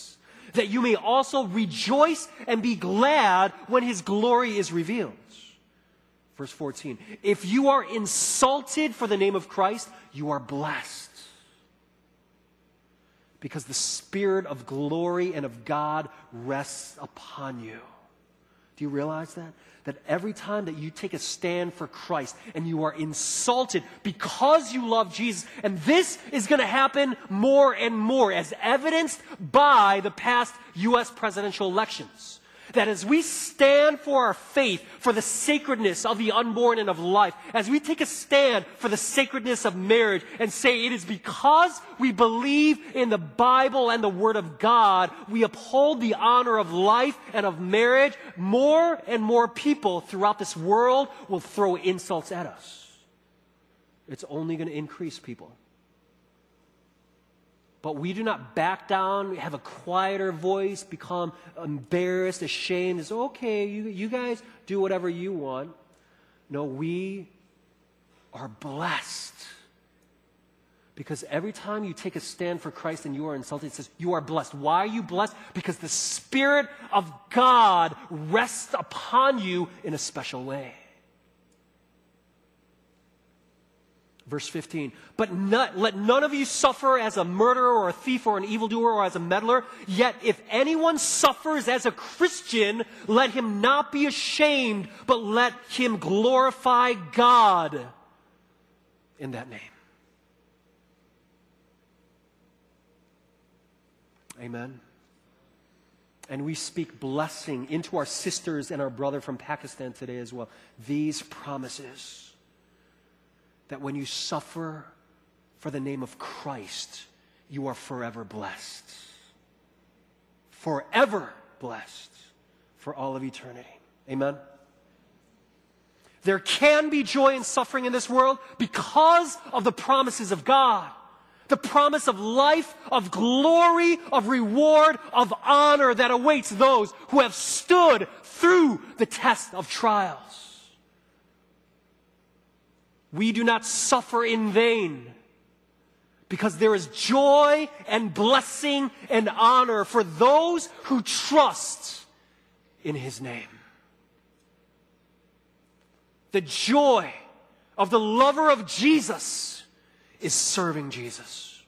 that you may also rejoice and be glad when his glory is revealed. Verse 14, if you are insulted for the name of Christ, you are blessed, because the Spirit of glory and of God rests upon you. Do you realize that? That every time that you take a stand for Christ and you are insulted because you love Jesus, and this is going to happen more and more as evidenced by the past U.S. presidential elections, that as we stand for our faith, for the sacredness of the unborn and of life, as we take a stand for the sacredness of marriage and say it is because we believe in the Bible and the Word of God, we uphold the honor of life and of marriage, more and more people throughout this world will throw insults at us. It's only going to increase, people. But we do not back down, have a quieter voice, become embarrassed, ashamed. It's okay, you guys do whatever you want. No, we are blessed. Because every time you take a stand for Christ and you are insulted, it says you are blessed. Why are you blessed? Because the Spirit of God rests upon you in a special way. Verse 15, but let none of you suffer as a murderer or a thief or an evildoer or as a meddler. Yet if anyone suffers as a Christian, let him not be ashamed, but let him glorify God in that name. Amen. And we speak blessing into our sisters and our brother from Pakistan today as well. These promises, that when you suffer for the name of Christ, you are forever blessed. Forever blessed for all of eternity. Amen? There can be joy in suffering in this world because of the promises of God. The promise of life, of glory, of reward, of honor that awaits those who have stood through the test of trials. We do not suffer in vain, because there is joy and blessing and honor for those who trust in his name. The joy of the lover of Jesus is serving Jesus.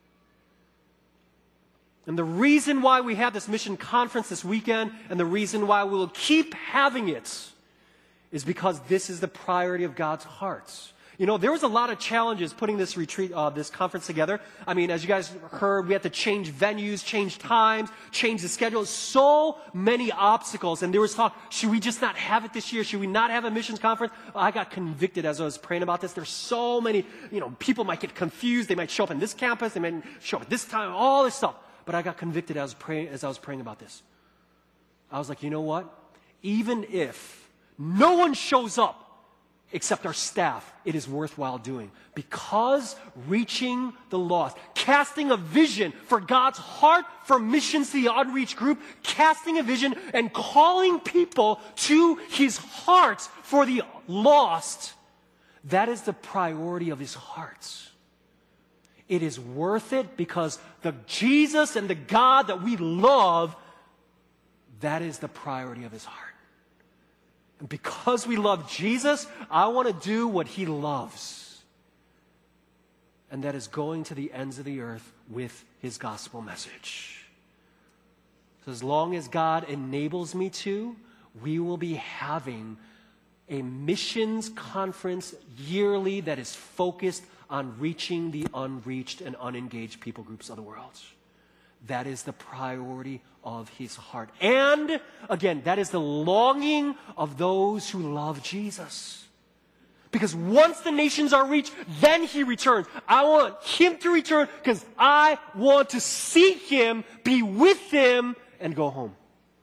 And the reason why we have this mission conference this weekend, and the reason why we will keep having it, is because this is the priority of God's heart. You know, there was a lot of challenges putting this retreat, this conference together. I mean, as you guys heard, we had to change venues, change times, change the schedule. So many obstacles. And there was talk, should we just not have it this year? Should we not have a missions conference? I got convicted as I was praying about this. There's so many, people might get confused. They might show up in this campus. They might show up at this time, all this stuff. But I got convicted as I was praying about this. I was like, you know what? Even if no one shows up except our staff, it is worthwhile doing. Because reaching the lost, casting a vision for God's heart for missions to the unreached group, casting a vision and calling people to his heart for the lost, that is the priority of his heart. It is worth it because the Jesus and the God that we love, that is the priority of his heart. And because we love Jesus, I want to do what he loves. And that is going to the ends of the earth with his gospel message. So as long as God enables me to, we will be having a missions conference yearly that is focused on reaching the unreached and unengaged people groups of the world. That is the priority of his heart. And, again, that is the longing of those who love Jesus. Because once the nations are reached, then he returns. I want him to return because I want to see him, be with him, and go home.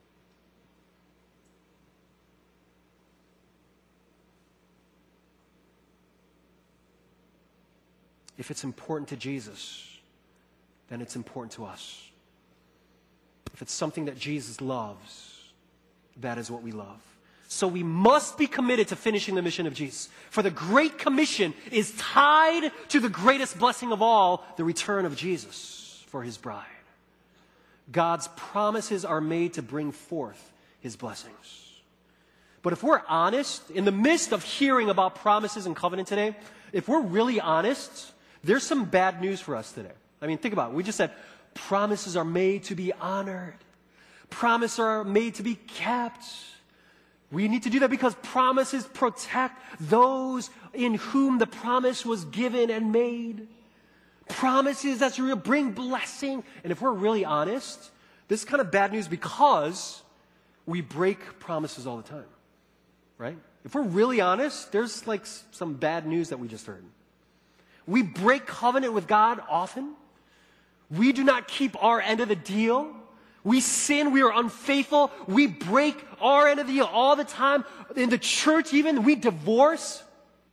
If it's important to Jesus, then it's important to us. If it's something that Jesus loves, that is what we love. So we must be committed to finishing the mission of Jesus. For the Great Commission is tied to the greatest blessing of all, the return of Jesus for his bride. God's promises are made to bring forth his blessings. But if we're honest, in the midst of hearing about promises and covenant today, if we're really honest, there's some bad news for us today. I mean, think about it. We just said promises are made to be honored. Promises are made to be kept. We need to do that because promises protect those in whom the promise was given and made. Promises that will bring blessing. And if we're really honest, this is kind of bad news because we break promises all the time. Right? If we're really honest, there's like some bad news that we just heard. We break covenant with God often. We do not keep our end of the deal. We sin. We are unfaithful. We break our end of the deal all the time. In the church even, we divorce.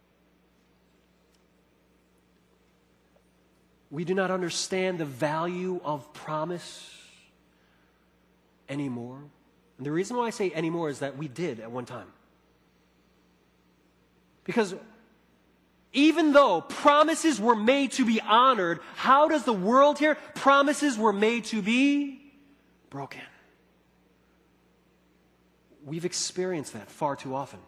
We do not understand the value of promise anymore. And the reason why I say anymore is that we did at one time. Because even though promises were made to be honored, how does the world hear? Promises were made to be broken. We've experienced that far too often.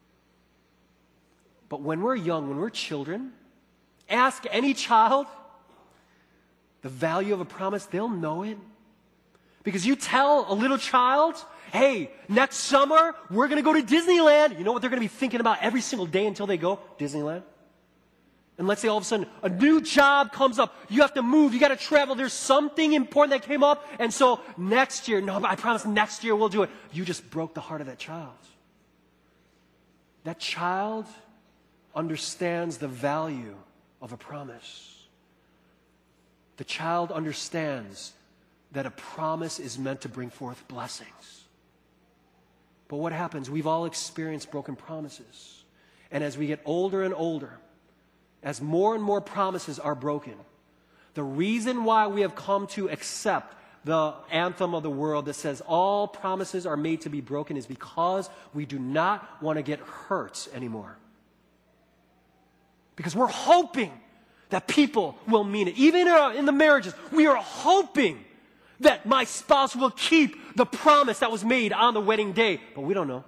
But when we're young, when we're children, ask any child the value of a promise, they'll know it. Because you tell a little child, hey, next summer, we're going to go to Disneyland. You know what they're going to be thinking about every single day until they go? Disneyland. And let's say all of a sudden, a new job comes up. You have to move. You got to travel. There's something important that came up. And so next year, no, I promise next year we'll do it. You just broke the heart of that child. That child understands the value of a promise. The child understands that a promise is meant to bring forth blessings. But what happens? We've all experienced broken promises. And as we get older and older, as more and more promises are broken, the reason why we have come to accept the anthem of the world that says all promises are made to be broken is because we do not want to get hurt anymore. Because we're hoping that people will mean it. Even in the marriages, we are hoping that my spouse will keep the promise that was made on the wedding day. But we don't know.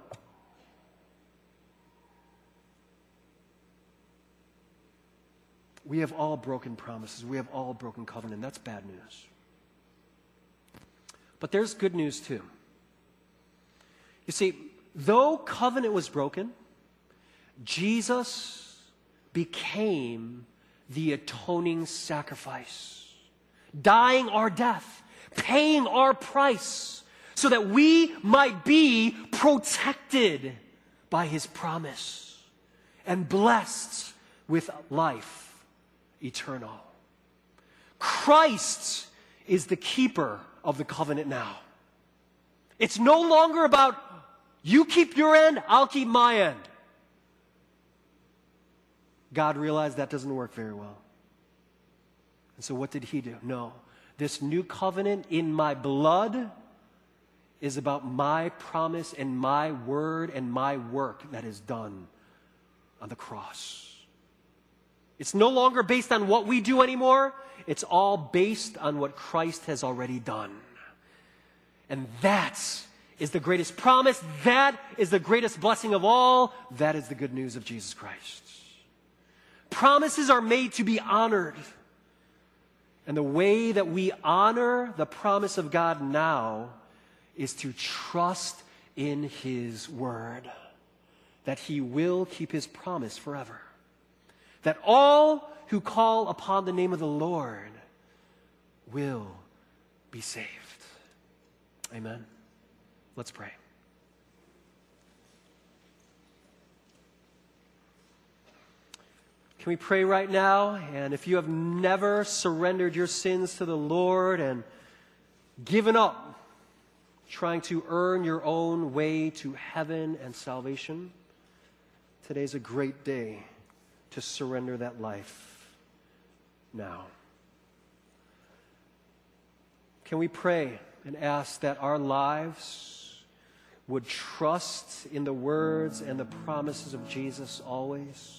We have all broken promises. We have all broken covenant. That's bad news. But there's good news too. You see, though covenant was broken, Jesus became the atoning sacrifice, dying our death, paying our price, so that we might be protected by his promise and blessed with life eternal. Christ is the keeper of the covenant now. It's no longer about you keep your end, I'll keep my end. God realized that doesn't work very well. And so what did he do? No. This new covenant in my blood is about my promise and my word and my work that is done on the cross. It's no longer based on what we do anymore. It's all based on what Christ has already done. And that is the greatest promise. That is the greatest blessing of all. That is the good news of Jesus Christ. Promises are made to be honored. And the way that we honor the promise of God now is to trust in his word, that he will keep his promise forever, that all who call upon the name of the Lord will be saved. Amen. Let's pray. Can we pray right now? And if you have never surrendered your sins to the Lord and given up trying to earn your own way to heaven and salvation, today's a great day to surrender that life now. Can we pray and ask that our lives would trust in the words and the promises of Jesus always?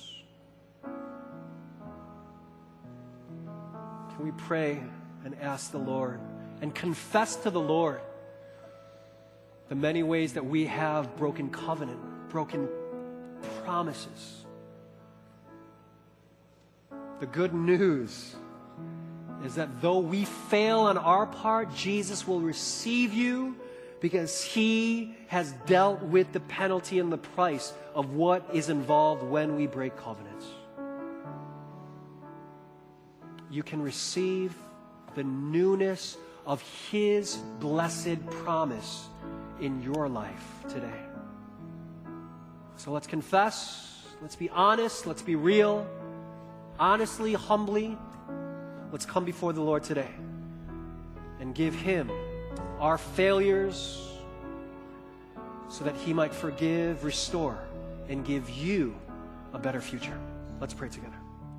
Can we pray and ask the Lord and confess to the Lord the many ways that we have broken covenant, broken promises. The good news is that though we fail on our part, Jesus will receive you because He has dealt with the penalty and the price of what is involved when we break covenants. You can receive the newness of His blessed promise in your life today. So let's confess, let's be honest, let's be real, honestly, humbly. Let's come before the Lord today and give Him our failures so that He might forgive, restore, and give you a better future. Let's pray together.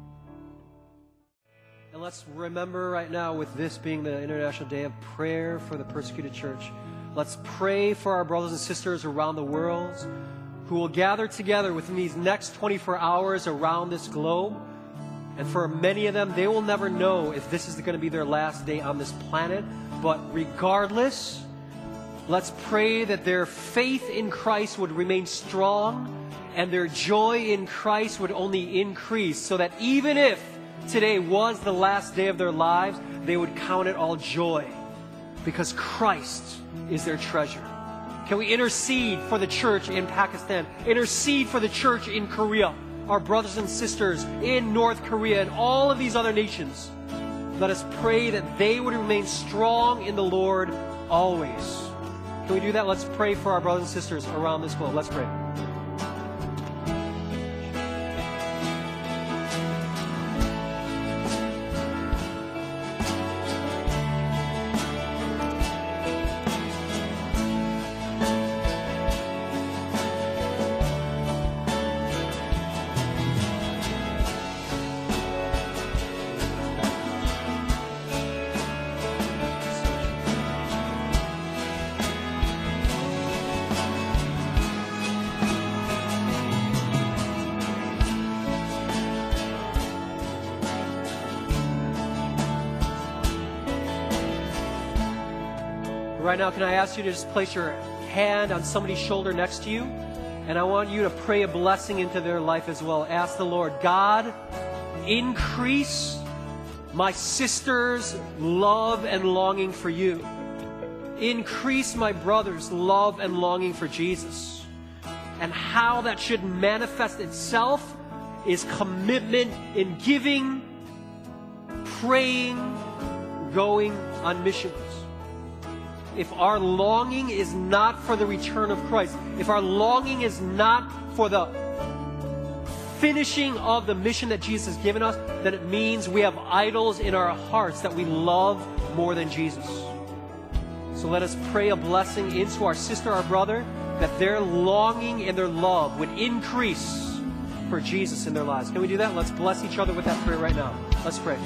And let's remember right now, with this being the International Day of Prayer for the Persecuted Church, let's pray for our brothers and sisters around the world who will gather together within these next 24 hours around this globe. And for many of them, they will never know if this is going to be their last day on this planet. But regardless, let's pray that their faith in Christ would remain strong and their joy in Christ would only increase, so that even if today was the last day of their lives, they would count it all joy because Christ is their treasure. Can we intercede for the church in Pakistan? Intercede for the church in Korea, our brothers and sisters in North Korea, and all of these other nations. Let us pray that they would remain strong in the Lord always. Can we do that? Let's pray for our brothers and sisters around this globe. Let's pray. Right now, can I ask you to just place your hand on somebody's shoulder next to you? And I want you to pray a blessing into their life as well. Ask the Lord, God, increase my sister's love and longing for you. Increase my brother's love and longing for Jesus. And how that should manifest itself is commitment in giving, praying, going on missions. If our longing is not for the return of Christ, if our longing is not for the finishing of the mission that Jesus has given us, then it means we have idols in our hearts that we love more than Jesus. So let us pray a blessing into our sister, our brother, that their longing and their love would increase for Jesus in their lives. Can we do that? Let's bless each other with that prayer right now. Let's pray.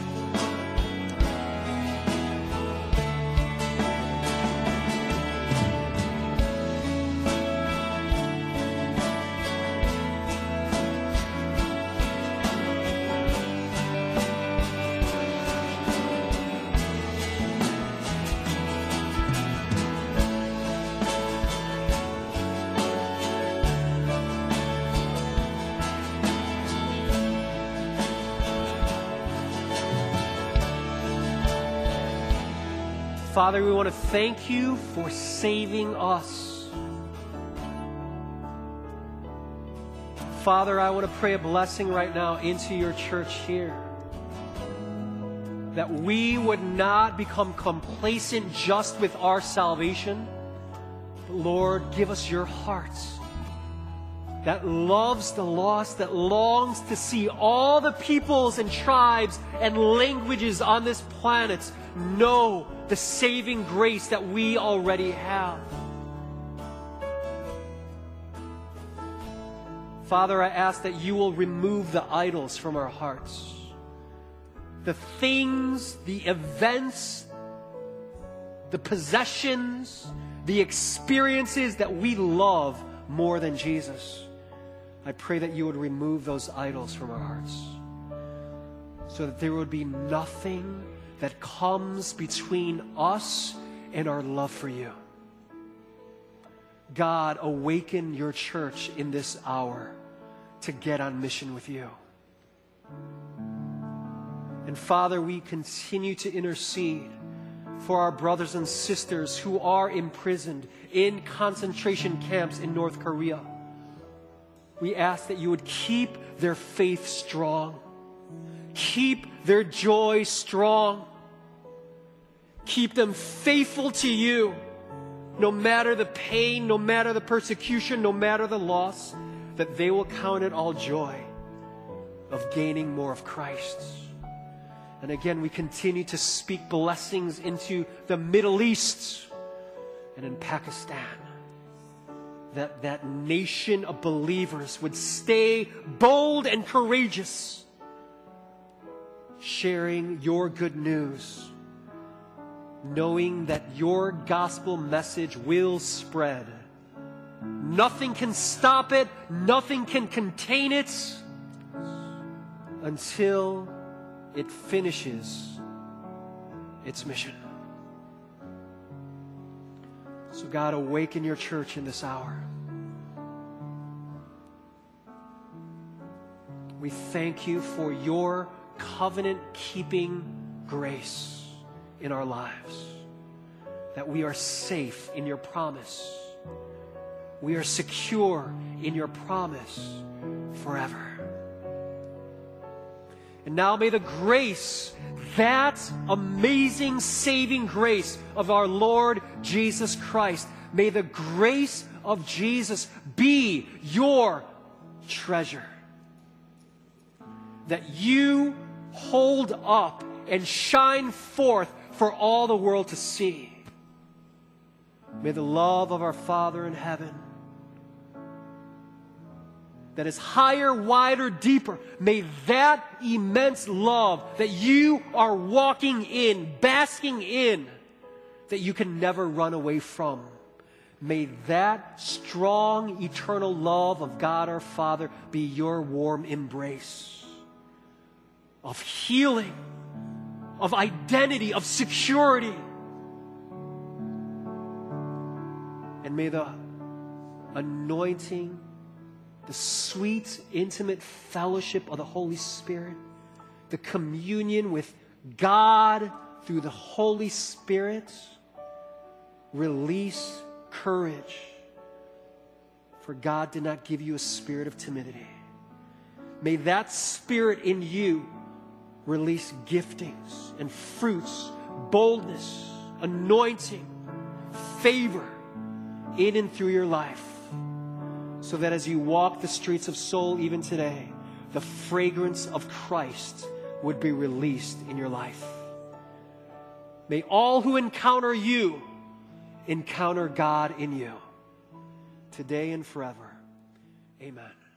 Father, we want to thank you for saving us. Father, I want to pray a blessing right now into your church here. That we would not become complacent just with our salvation. But Lord, give us your hearts that loves the lost, that longs to see all the peoples and tribes and languages on this planet know the saving grace that we already have. Father, I ask that you will remove the idols from our hearts. The things, the events, the possessions, the experiences that we love more than Jesus. I pray that you would remove those idols from our hearts so that there would be nothing that comes between us and our love for you. God, awaken your church in this hour to get on mission with you. And Father, we continue to intercede for our brothers and sisters who are imprisoned in concentration camps in North Korea. We ask that you would keep their faith strong, keep their joy strong, keep them faithful to you, no matter the pain, no matter the persecution, no matter the loss, that they will count it all joy of gaining more of Christ. And again, we continue to speak blessings into the Middle East and in Pakistan, that that nation of believers would stay bold and courageous, sharing your good news, knowing that your gospel message will spread. Nothing can stop it, nothing can contain it until it finishes its mission. So God, awaken your church in this hour. We thank you for your covenant-keeping grace in our lives, that we are safe in your promise. We are secure in your promise forever. And now may the grace, that amazing saving grace of our Lord Jesus Christ, may the grace of Jesus be your treasure, that you hold up and shine forth for all the world to see. May the love of our Father in heaven, that is higher, wider, deeper, may that immense love that you are walking in, basking in, that you can never run away from, may that strong, eternal love of God our Father be your warm embrace of healing, of identity, of security. And may the anointing, the sweet, intimate fellowship of the Holy Spirit, the communion with God through the Holy Spirit, release courage. For God did not give you a spirit of timidity. May that spirit in you release giftings and fruits, boldness, anointing, favor in and through your life, so that as you walk the streets of Seoul even today, the fragrance of Christ would be released in your life. May all who encounter you encounter God in you, today and forever. Amen.